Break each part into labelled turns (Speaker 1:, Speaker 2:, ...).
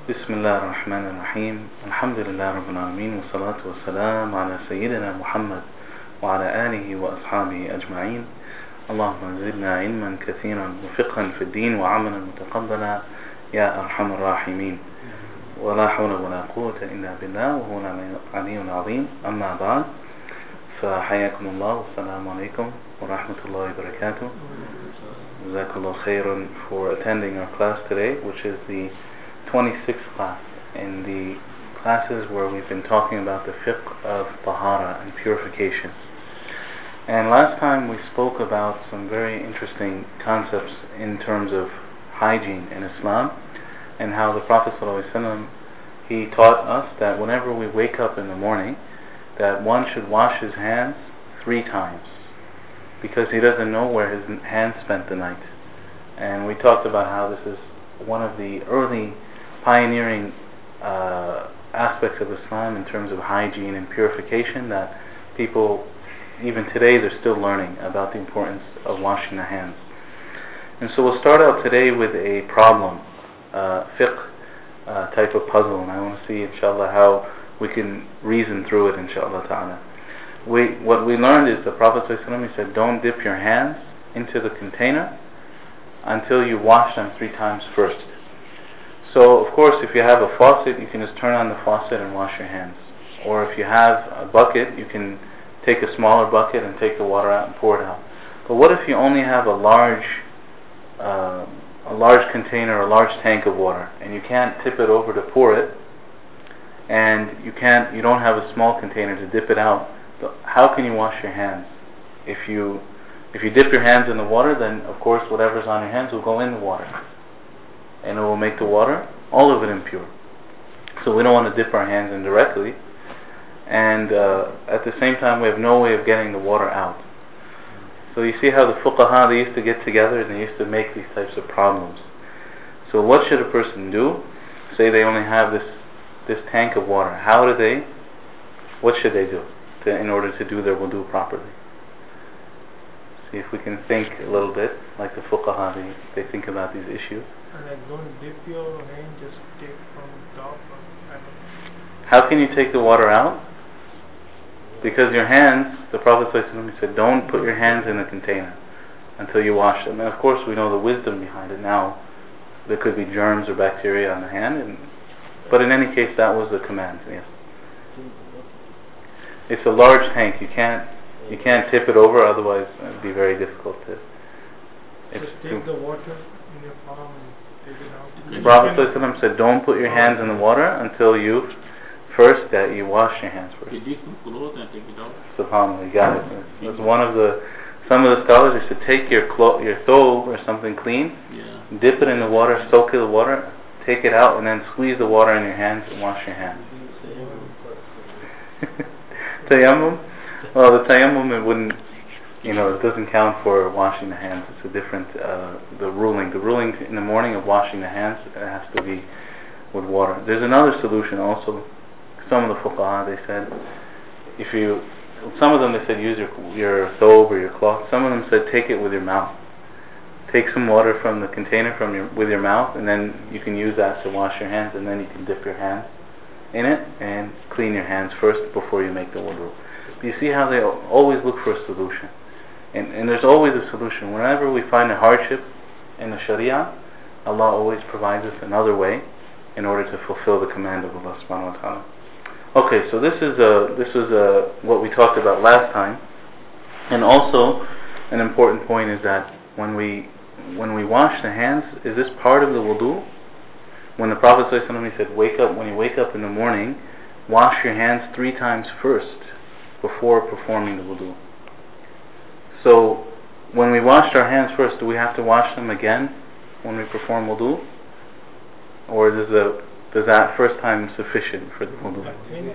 Speaker 1: بسم الله الرحمن الرحيم الحمد لله رب العالمين والصلاة والسلام على سيدنا محمد وعلى آله وأصحابه أجمعين. اللهم زدنا علما كثيرا وفقها في الدين وعملا متقبلا يا أرحم الراحمين. ولا حول ولا قوة إلا بالله وهو العلي العظيم. أما بعد، فحياكم الله والسلام عليكم ورحمة الله وبركاته. Jazakallah khairan for attending our class today, which is the 26th class in the classes where we've been talking about the fiqh of tahara and purification. And last time we spoke about some very interesting concepts in terms of hygiene in Islam, and how the Prophet ﷺ, he taught us that whenever we wake up in the morning, that one should wash his hands 3 times, because he doesn't know where his hands spent the night. And we talked about how this is one of the early pioneering aspects of Islam in terms of hygiene and purification, that people, even today, they're still learning about the importance of washing the hands. And so we'll start out today with a problem, fiqh type of puzzle, and I want to see, inshallah, how we can reason through it, inshallah ta'ala. What we learned is the Prophet ﷺ, he said, don't dip your hands into the container until you wash them 3 times first. So, of course, if you have a faucet, you can just turn on the faucet and wash your hands. Or if you have a bucket, you can take a smaller bucket and take the water out and pour it out. But what if you only have a large container, a large tank of water, and you can't tip it over to pour it, and you don't have a small container to dip it out? How can you wash your hands? If you dip your hands in the water, then of course whatever's on your hands will go in the water, and it will make the water, all of it, impure. So we don't want to dip our hands in directly, and at the same time we have no way of getting the water out. So you see how the fuqaha, they used to get together and they used to make these types of problems. So what should a person do? Say they only have this tank of water. What should they do in order to do their wudu properly? See if we can think a little bit like the fuqaha, they think about these issues.
Speaker 2: And like, don't dip your hand, just take from top.
Speaker 1: How can you take the water out? Because your hands, the Prophet ﷺ said, don't put your hands in the container until you wash them. And of course we know the wisdom behind it now. There could be germs or bacteria on the hand, but in any case that was the command. Yes. It's a large tank. You can't tip it over, otherwise it would be very difficult to.
Speaker 2: Just take the water in your palm and take it out.
Speaker 1: The Prophet ﷺ said, don't put your hands in the water until you wash your hands first.
Speaker 3: You dip some clothes and take it out.
Speaker 1: SubhanAllah, you got it. That's some of the scholars, they said, take your thobe or something clean, dip it in the water, soak it in the water, take it out, and then squeeze the water in your hands and wash your hands. Tayammum? Well, the tayammum, it wouldn't, it doesn't count for washing the hands. It's a different, the ruling in the morning of washing the hands, it has to be with water. There's another solution also. Some of the fuqaha, they said, some of them they said use your thobe or your cloth. Some of them said take it with your mouth. Take some water from the container with your mouth, and then you can use that to wash your hands, and then you can dip your hands in it and clean your hands first before you make the wudu. You see how they always look for a solution, and there's always a solution. Whenever we find a hardship in the Sharia, Allah always provides us another way in order to fulfill the command of Allah subhanahu wa ta'ala. Okay, so this is what we talked about last time, and also an important point is that when we wash the hands, is this part of the wudu? When the Prophet ﷺ said, when you wake up in the morning, wash your hands 3 times first before performing the wudu. So when we washed our hands first, do we have to wash them again when we perform wudu? Or does that first time sufficient for the wudu?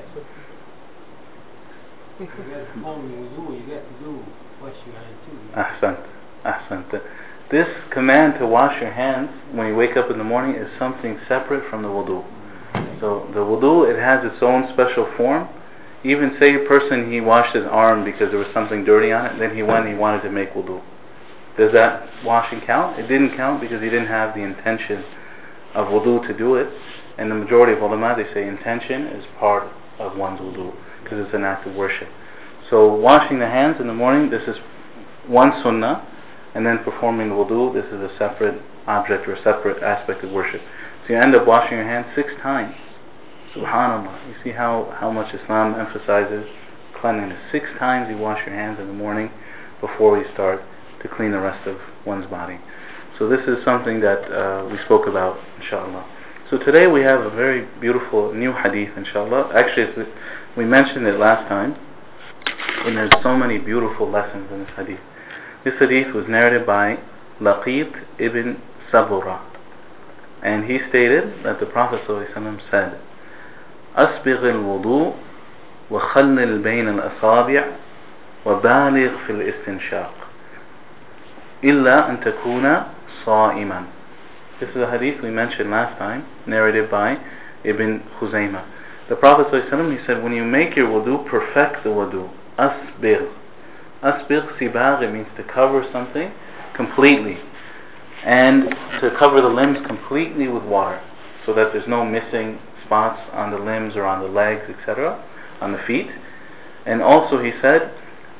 Speaker 1: Ahsant. This command to wash your hands when you wake up in the morning is something separate from the wudu. So the wudu, it has its own special form. Even say a person, he washed his arm because there was something dirty on it, then he wanted to make wudu. Does that washing count? It didn't count because he didn't have the intention of wudu to do it, and the majority of ulama, they say intention is part of one's wudu, because it's an act of worship. So washing the hands in the morning, this is one sunnah, and then performing the wudu, this is a separate object or a separate aspect of worship. So you end up washing your hands 6 times. Subhanallah. You see how much Islam emphasizes cleanliness. 6 times you wash your hands in the morning before you start to clean the rest of one's body. So this is something that we spoke about, inshallah. So today we have a very beautiful new hadith, inshallah. Actually, we mentioned it last time, and there's so many beautiful lessons in this hadith. This hadith was narrated by Laqit ibn Sabura, and he stated that the Prophet ﷺ said, أسبغ الوضوء وخلل بين الأصابع وبالغ في الاستنشاق إلا أن تكون صائما. This is a hadith we mentioned last time, narrated by Ibn Khuzaymah. The Prophet ﷺ, he said, when you make your wudu, perfect the wudu. Asbigh. Asbigh, sibagh, it means to cover something completely, and to cover the limbs completely with water, so that there's no missing spots on the limbs or on the legs, etc., on the feet. And also he said,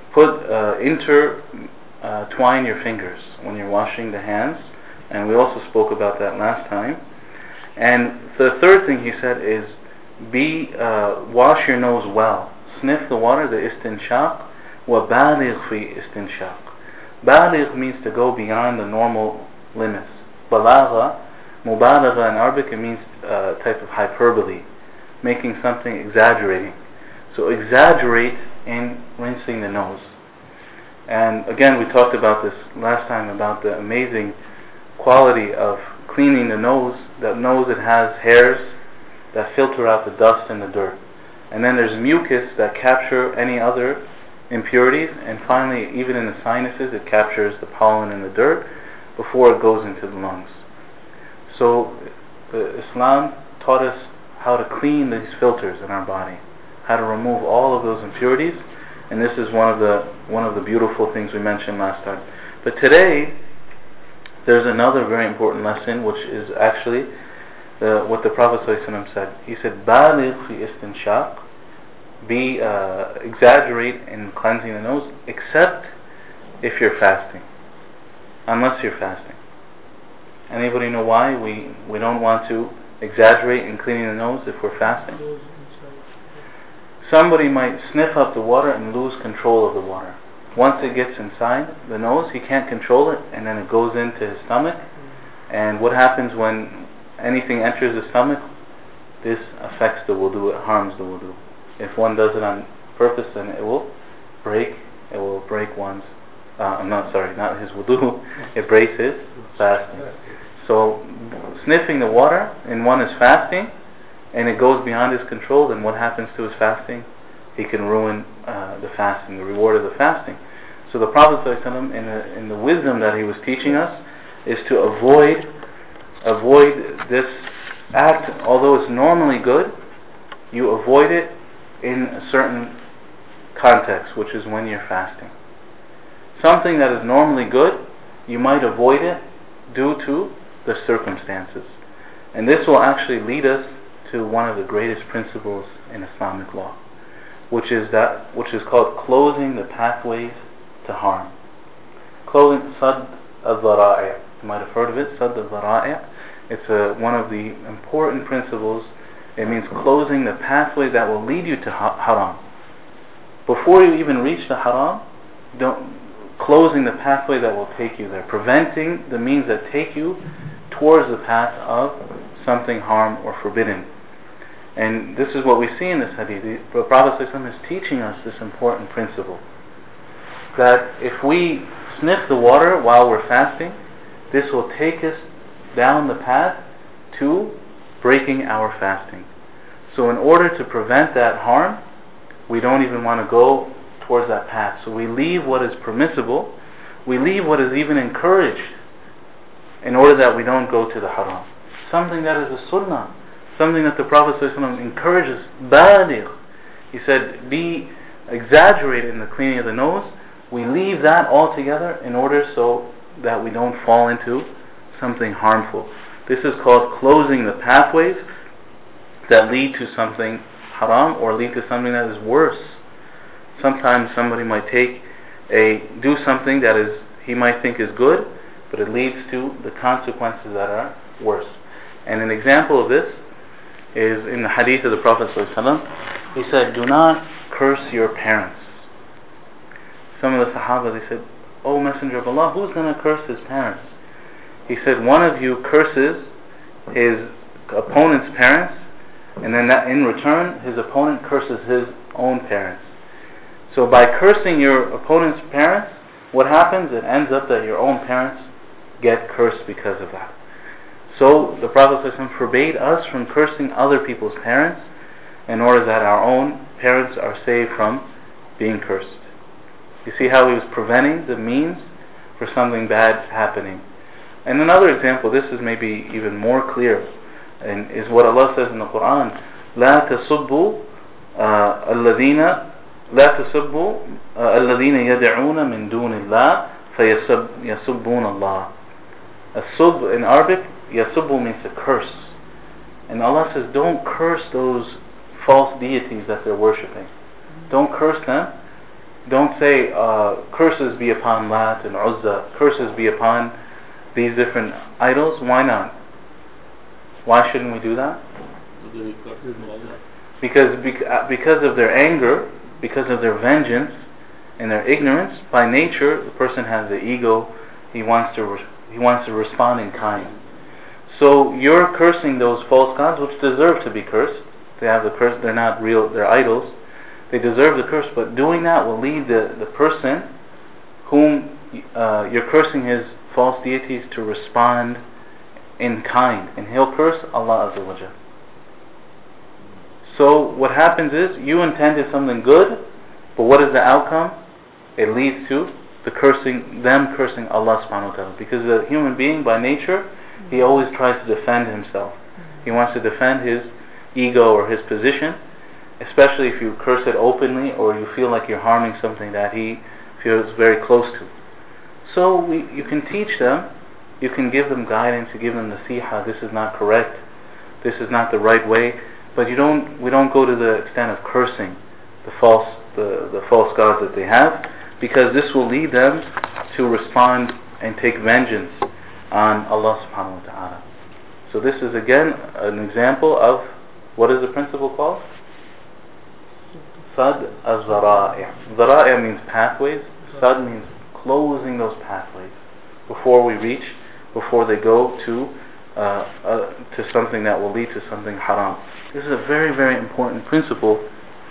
Speaker 1: intertwine your fingers when you're washing the hands, and we also spoke about that last time. And the third thing he said is, wash your nose well, sniff the water, the istinshaq, وَبَالِغْ فِي istinshaq. Baligh means to go beyond the normal limits. Balagha, mubalagha in Arabic, it means a type of hyperbole, making something exaggerating. So exaggerate in rinsing the nose. And again, we talked about this last time, about the amazing quality of cleaning the nose. That nose, it has hairs that filter out the dust and the dirt. And then there's mucus that capture any other impurities, and finally, even in the sinuses, it captures the pollen and the dirt before it goes into the lungs. So Islam taught us how to clean these filters in our body, how to remove all of those impurities, and this is one of the beautiful things we mentioned last time. But today, there's another very important lesson, which is actually what the Prophet ﷺ said. He said, "Baligh fi istinshaq," exaggerate in cleansing the nose, except if you're fasting, unless you're fasting. Anybody know why we don't want to exaggerate in cleaning the nose if we're fasting? Somebody might sniff up the water and lose control of the water. Once it gets inside the nose, he can't control it, and then it goes into his stomach. And what happens when anything enters the stomach? This affects the wudu, it harms the wudu. If one does it on purpose, then it will break one's, not his wudu, it breaks his fasting. So sniffing the water, and one is fasting, and it goes beyond his control, then what happens to his fasting? He can ruin the fasting, the reward of the fasting. So the Prophet ﷺ, in the wisdom that he was teaching us, is to avoid this act. Although it's normally good, you avoid it in a certain context, which is when you're fasting. Something that is normally good, you might avoid it due to the circumstances. And this will actually lead us to one of the greatest principles in Islamic law, which is called closing the pathways to harm. Closing Sadd al-Dhara'i'. You might have heard of it, Sadd al-Dhara'i'. It's one of the important principles. It means closing the pathway that will lead you to haram. Before you even reach the haram, closing the pathway that will take you there, preventing the means that take you towards the path of something harm or forbidden. And this is what we see in this hadith. The Prophet ﷺ is teaching us this important principle, that if we sniff the water while we're fasting, this will take us down the path to breaking our fasting. So in order to prevent that harm, we don't even want to go towards that path. So we leave what is permissible, we leave what is even encouraged, in order that we don't go to the haram. Something that is a sunnah, something that the Prophet ﷺ encourages, baligh. He said, exaggerate in the cleaning of the nose. We leave that altogether in order so that we don't fall into something harmful. This is called closing the pathways that lead to something haram or lead to something that is worse. Sometimes somebody might do something that he might think is good, but it leads to the consequences that are worse. And an example of this is in the hadith of the Prophet ﷺ. He said, do not curse your parents. Some of the Sahaba, they said, O Messenger of Allah, who's going to curse his parents? He said, one of you curses his opponent's parents, and then that in return, his opponent curses his own parents. So by cursing your opponent's parents, what happens? It ends up that your own parents get cursed because of that. So the Prophet ﷺ forbade us from cursing other people's parents in order that our own parents are saved from being cursed. You see how he was preventing the means for something bad happening. And another example, this is maybe even more clear, and is what Allah says in the Quran: لا تسبوا الذين يدعون من دون الله فيسبون الله. As-sub in Arabic, yasubbu means to curse. And Allah says, don't curse those false deities that they're worshipping. Don't curse them. Don't say, curses be upon Lat and Uzza, curses be upon these different idols. Why not? Why shouldn't we do that? Because of their anger, because of their vengeance and their ignorance, by nature the person has the ego. He wants to respond in kind. So you're cursing those false gods, which deserve to be cursed. They have the curse. They're not real. They're idols. They deserve the curse. But doing that will lead the person whom you're cursing his false deities to respond in kind, and he'll curse Allah Azza wa Jal. So what happens is you intended something good, but what is the outcome? It leads to them cursing Allah subhanahu wa ta'ala. Because the human being by nature, he always tries to defend himself. He wants to defend his ego or his position, especially if you curse it openly or you feel like you're harming something that he feels very close to. So you can teach them, you can give them guidance, you give them nasiha, this is not correct, this is not the right way, but we don't go to the extent of cursing the false gods that they have, because this will lead them to respond and take vengeance on Allah subhanahu wa ta'ala. So this is again an example of, what is the principle called? Sad az-zara'i'. Zara'i' means pathways. Sad means closing those pathways before they go to something that will lead to something haram. This is a very, very important principle,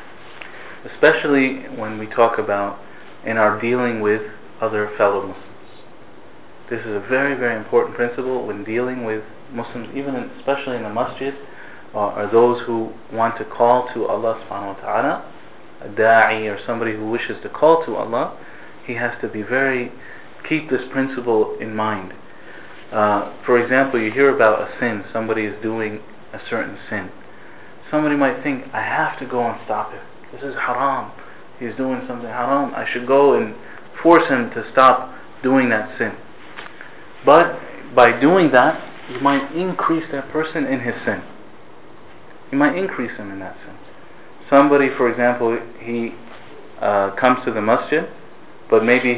Speaker 1: especially when we talk about in our dealing with other fellow Muslims. This is a very, very important principle when dealing with Muslims, especially in the masjid, or those who want to call to Allah subhanahu wa ta'ala, a da'i or somebody who wishes to call to Allah. He has to keep this principle in mind. For example, you hear about a sin, somebody is doing a certain sin. Somebody might think, I have to go and stop him. This is haram. He's doing something haram. I should go and force him to stop doing that sin. But by doing that, you might increase that person in his sin. You might increase him in that sin. Somebody, for example, he comes to the masjid, but maybe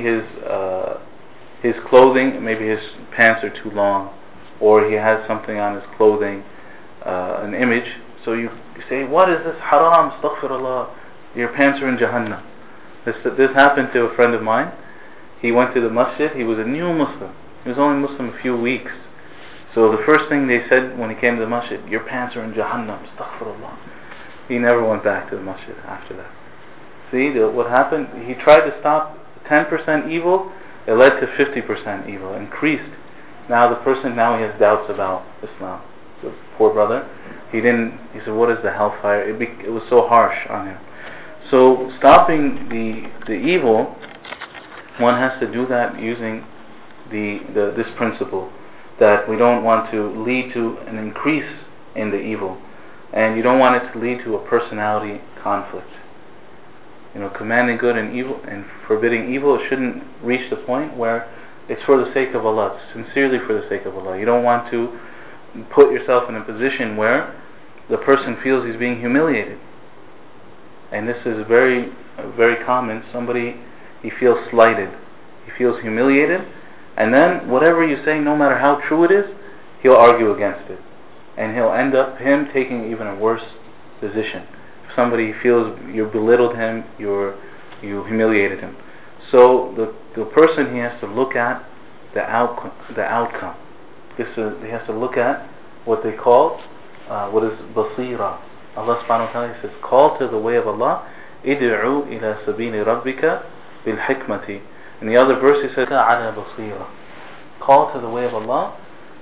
Speaker 1: his clothing, maybe his pants are too long, or he has something on his clothing, an image. So you say, what is this? Haram, astaghfirullah. Your pants are in Jahannam. This happened to a friend of mine. He went to the masjid. He was a new Muslim. He was only Muslim a few weeks. So the first thing they said when he came to the masjid, your pants are in Jahannam, astaghfirullah. He never went back to the masjid after that. See what happened? He tried to stop 10% evil. It led to 50% evil, increased. Now the person, he has doubts about Islam. The poor brother, he said, what is the hellfire? It was so harsh on him. So stopping the evil, one has to do that using this principle, that we don't want to lead to an increase in the evil, and you don't want it to lead to a personality conflict. Commanding good and evil and forbidding evil, it shouldn't reach the point where it's for the sake of Allah, sincerely for the sake of Allah. You don't want to put yourself in a position where the person feels he's being humiliated. And this is very, very common. Somebody, he feels slighted, he feels humiliated, and then whatever you say, no matter how true it is, he'll argue against it. And he'll end up him taking even a worse position. If somebody feels you belittled him, you humiliated him. So the person, he has to look at the outcome. He has to look at what they call, what is basira. Allah subhanahu wa ta'ala says, call to the way of Allah, id'u ila sabili rabbika bil hikmati. In the other verse he says, ala basira. Call to the way of Allah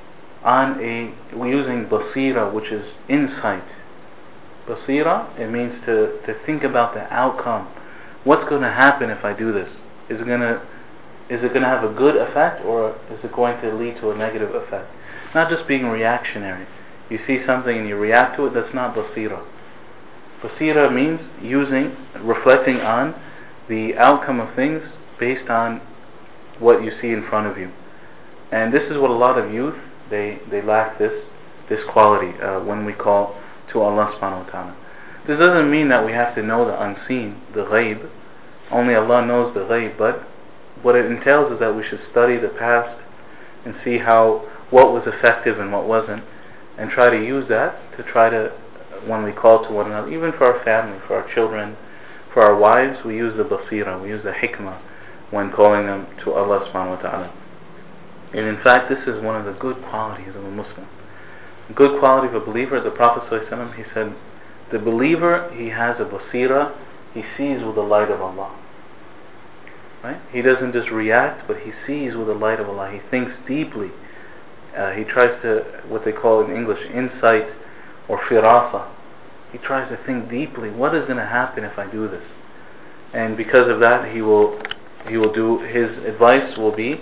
Speaker 1: using basira, which is insight. Basira, it means to think about the outcome. What's going to happen if I do this? Is it going to have a good effect, or is it going to lead to a negative effect? Not just being reactionary. You see something and you react to it, that's not basira. Basira means reflecting on the outcome of things based on what you see in front of you. And this is what a lot of youth, they lack this quality when we call to Allah subhanahu wa ta'ala. This doesn't mean that we have to know the unseen, the ghaib. Only Allah knows the ghaib, but what it entails is that we should study the past and see what was effective and what wasn't, and try to use that when we call to one another, even for our family, for our children, for our wives, we use the basira, we use the hikmah when calling them to Allah subhanahu wa ta'ala. And in fact, this is one of the good qualities of a Muslim. A good quality of a believer, the Prophet ﷺ, he said, the believer, he has a basira, he sees with the light of Allah. Right? He doesn't just react, but he sees with the light of Allah. He thinks deeply. He tries to, what they call in English, insight or firasa. He tries to think deeply, what is going to happen if I do this? And because of that, he will do, his advice will be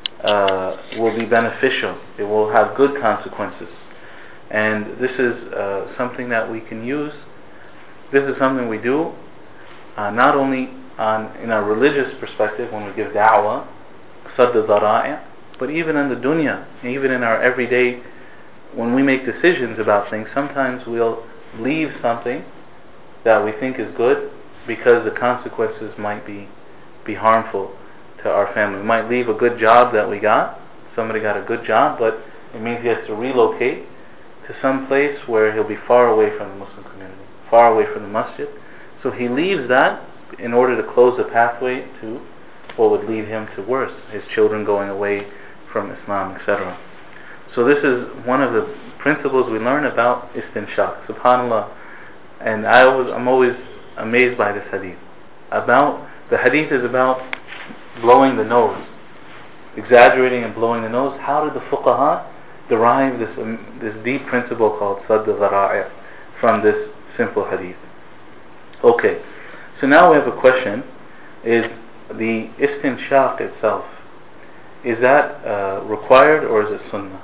Speaker 1: beneficial. It will have good consequences. And this is something that we can use. This is something we do not only in our religious perspective when we give da'wah, sadd al-dhara'i', but even in the dunya, even in our everyday, when we make decisions about things, sometimes we'll leave something that we think is good because the consequences might be harmful to our family. We might leave a good job that we got. Somebody got a good job, but it means he has to relocate to some place where he'll be far away from the Muslim community, far away from the masjid. So he leaves that in order to close the pathway to what would lead him to worse, his children going away from Islam, etc. So this is one of the principles we learn about istinshaq. SubhanAllah. And I'm always amazed by this hadith. The hadith is about blowing the nose, exaggerating and blowing the nose. How did the fuqaha derive this deep principle called sadd al-dhara'i' from this simple hadith? Okay, so now we have a question. Is the istinshaq itself, is that required or is it sunnah?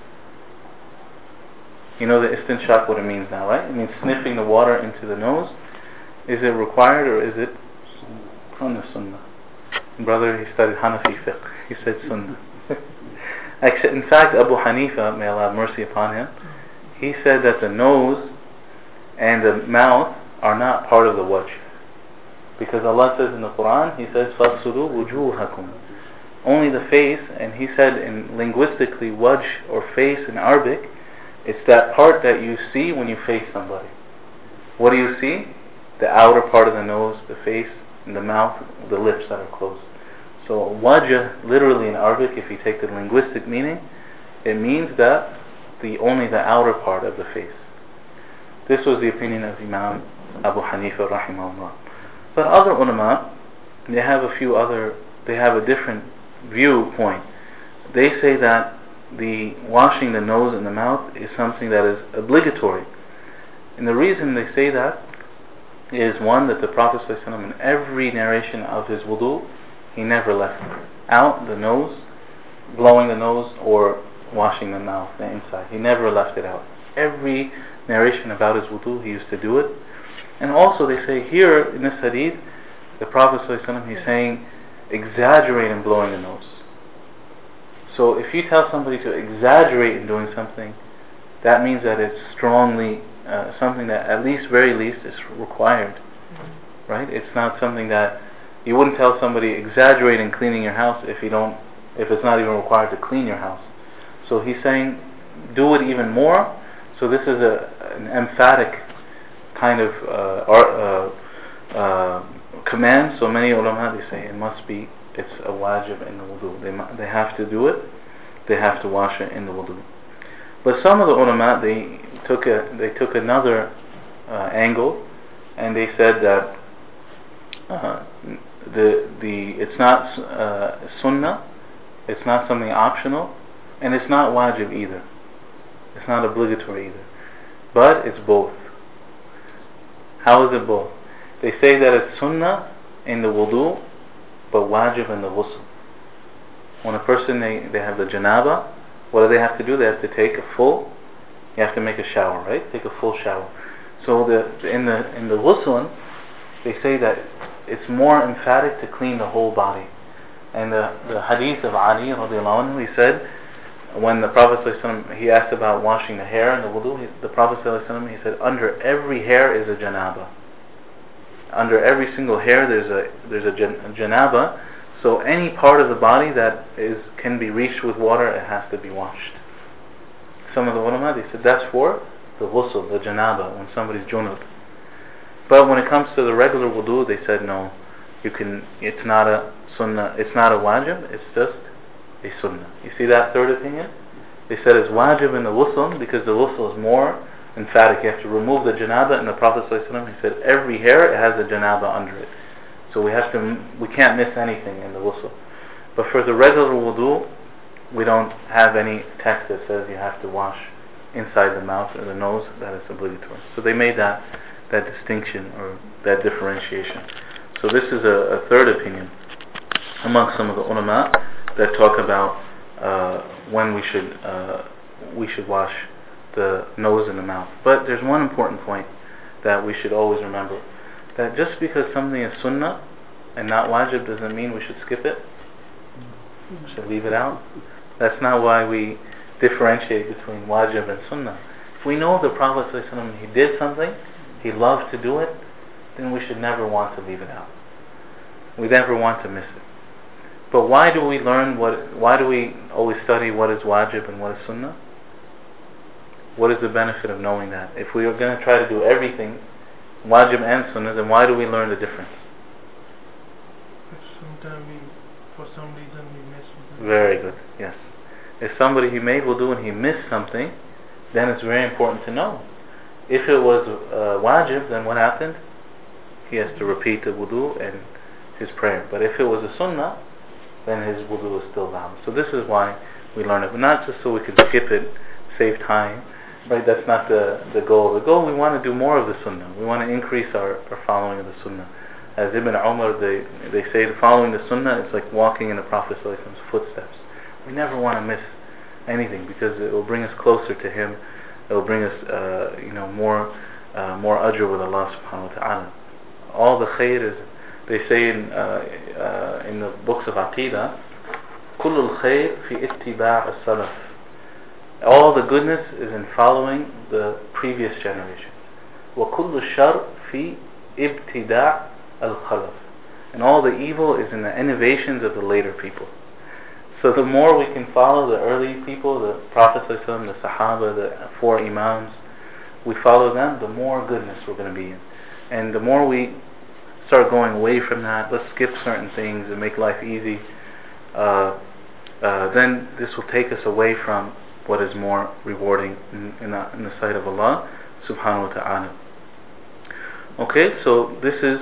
Speaker 1: You know the istinshaq, what it means now, right? It means sniffing the water into the nose. Is it required or is it from the sunnah? Brother, he studied Hanafi fiqh. He said sunnah. In fact, Abu Hanifa, may Allah have mercy upon him, he said that the nose and the mouth are not part of the wajh. Because Allah says in the Quran, He says, فَاغْسُلُوا وُجُوهَكُمْ. Only the face, and He said in linguistically, wajh or face in Arabic, it's that part that you see when you face somebody. What do you see? The outer part of the nose, the face, and the mouth, the lips that are closed. So wajh, literally in Arabic, if you take the linguistic meaning, it means that only the outer part of the face. This was the opinion of Imam Abu Hanifa rahimahullah. But other ulama, they have a different viewpoint. They say that the washing the nose and the mouth is something that is obligatory. And the reason they say that is, one, that the Prophet ﷺ, in every narration of his wudu, he never left out the nose, blowing the nose, or washing the mouth, the inside. He never left it out. Every narration about his wudu, he used to do it. And also they say here in this hadith, the Prophet ﷺ, he's saying, exaggerate in blowing the nose. So if you tell somebody to exaggerate in doing something, that means that it's strongly something that at least, very least, is required. Right? It's not something that you wouldn't tell somebody exaggerate in cleaning your house if it's not even required to clean your house. So he's saying do it even more. So this is an emphatic kind of command. So many ulama, they say it's a wajib in the wudu. They have to do it. They have to wash it in the wudu. But some of the ulama, they took another angle, and they said that it's not sunnah, it's not something optional, and it's not wajib either. It's not obligatory either. But it's both. How is it both? They say that it's sunnah in the wudu, but wajib in the ghusl. When a person, they have the janaba, what do they have to do? They have to take you have to make a shower, right? Take a full shower. So in the ghusl, they say that it's more emphatic to clean the whole body. And the hadith of Ali radiallahu anhu, he said, when the Prophet ﷺ, he asked about washing the hair in the wudu, the Prophet ﷺ, he said, under every hair is a janaba. Under every single hair there's a janaba. So any part of the body that can be reached with water, it has to be washed. Some of the ulama, they said that's for the ghusl, the janaba, when somebody's junub. But when it comes to the regular wudu, they said no, it's not a sunnah, it's not a wajib, it's just a sunnah. You see that third opinion? They said it's wajib in the ghusl because the ghusl is more emphatic. You have to remove the janaba, and the Prophet ﷺ, he said every hair, it has a janaba under it. So we can't miss anything in the ghusl. But for the regular wudu, we don't have any text that says you have to wash inside the mouth or the nose, that is obligatory. So they made that distinction or that differentiation. So this is a third opinion among some of the ulama that talk about when we should wash the nose and the mouth. But there's one important point that we should always remember, that just because something is sunnah and not wajib doesn't mean we should skip it. We should leave it out. That's not why we differentiate between wajib and sunnah. If we know the Prophet ﷺ, he did something, he loved to do it, then we should never want to leave it out. We never want to miss it. But why do we always study what is wajib and what is sunnah? What is the benefit of knowing that? If we are going to try to do everything, wajib and sunnah, then why do we learn the difference?
Speaker 2: Sometimes for some reason we miss something.
Speaker 1: Very good, yes. If somebody he made wudu and he missed something, then it's very important to know. If it was wajib, then what happened? He has to repeat the wudu and his prayer. But if it was a sunnah, then his wudu is still valid. So this is why we learn it, but not just so we can skip it, save time. Right? That's not the goal. The goal, we want to do more of the sunnah. We want to increase our following of the sunnah. As Ibn Umar, they say following the sunnah, it's like walking in the Prophet's footsteps. We never want to miss anything because it will bring us closer to him. It will bring us more ajr with Allah subhanahu wa ta'ala. All the khair is, they say in the books of Aqidah, كل الخير في اتباع السلف. All the goodness is in following the previous generations. وكل الشر في ابتداع الخلف. And all the evil is in the innovations of the later people. So the more we can follow the early people, the Prophet ﷺ, the Sahaba, the 4 Imams, we follow them, the more goodness we're going to be in. And the more we start going away from that, let's skip certain things and make life easy, then this will take us away from what is more rewarding in the sight of Allah subhanahu wa ta'ala. Okay, so this is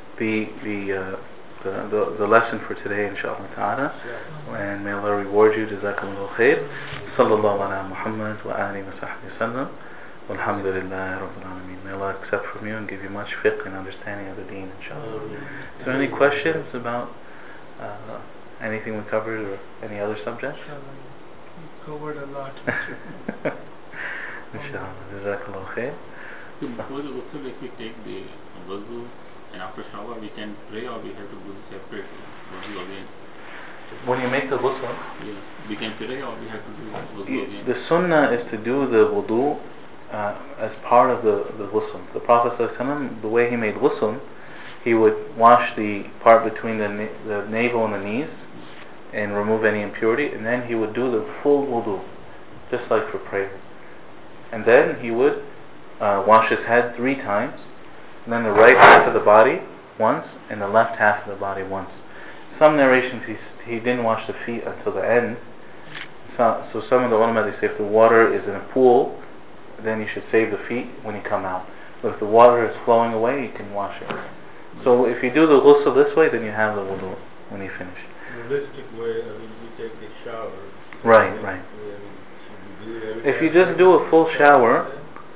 Speaker 1: the lesson for today, inshallah ta'ala. And may Allah reward you. Jazakumullah khair. Sallallahu ala Muhammad wa alihi wa sahbihi sallam. Walhamdulillahi rabbil alameen. May Allah accept from you and give you much fiqh and understanding of the deen, inshallah. Is there any questions about anything we covered or any other subject?
Speaker 2: We covered a lot.
Speaker 1: Inshallah. Jazakumullah khair.
Speaker 3: So before the ghusl, if we take the wudu and after shower we can pray, or we have to do the separate wudu again?
Speaker 1: When you make the ghusl,
Speaker 3: Yeah. We can today or we have to do wudu again?
Speaker 1: the sunnah is to do the wudu as part of the ghusl. The Prophet ﷺ, the way he made ghusl, he would wash the part between the navel and the knees and remove any impurity, and then he would do the full wudu, just like for prayer. And then he would wash his head 3 times, and then the right half of the body once, and the left half of the body once. Some narrations he didn't wash the feet until the end. So some of the ulama, they say if the water is in a pool, then you should save the feet when you come out. But if the water is flowing away, you can wash it. So if you do the ghusl this way, then you have the wudu when you finish.
Speaker 2: Realistic way, I mean, we take the shower.
Speaker 1: Right. If you just do a full shower,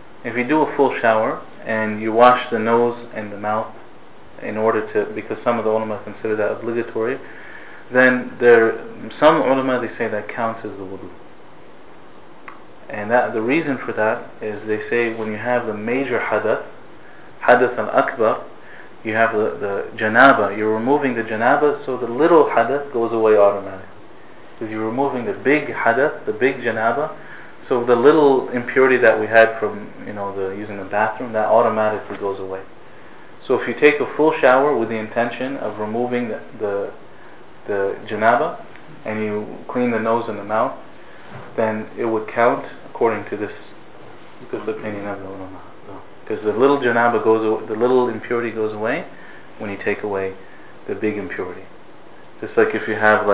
Speaker 1: and you wash the nose and the mouth in order to, because some of the ulama consider that obligatory, then some ulama, they say that counts as the wudu. And the reason for that is they say when you have the major hadath al-akbar, you have the janaba, you're removing the janaba, so the little hadath goes away automatically. Because you're removing the big hadath, the big janaba, so the little impurity that we had from using the bathroom, that automatically goes away. So if you take a full shower with the intention of removing the janaba, and you clean the nose and the mouth, then it would count according to this opinion of the ulama. Because the little janaba the little impurity goes away when you take away the big impurity. Just like if you have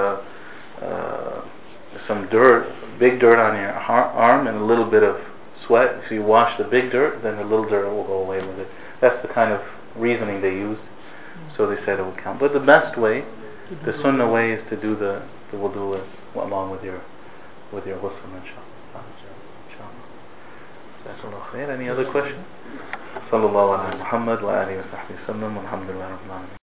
Speaker 1: some big dirt on your arm and a little bit of sweat, if you wash the big dirt, then the little dirt will go away with it. That's the kind of reasoning they used, so they said it would count. But the best way, the sunnah way, is to do the wudu along with your ghusl, inshallah. Any other question? Sallallahu ala Muhammad wa alihi wa sahbihi sallam, walhamdulillah rabbil alamin.